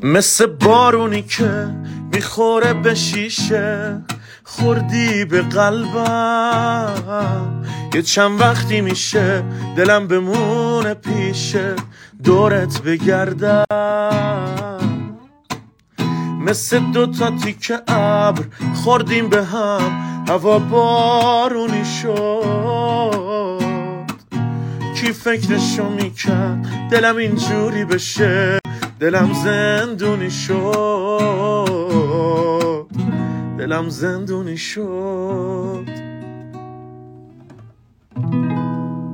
مثل بارونی که میخوره به شیشه، خوردی به قلبم. یه چند وقتی میشه دلم بمونه پیشه، دورت بگردم. مثل دوتا تیکه ابر خوردیم به هم، هوا بارونی شد. کی فکرشو میکرد دلم اینجوری بشه، دلم زندونی شد، دلم زندونی شد.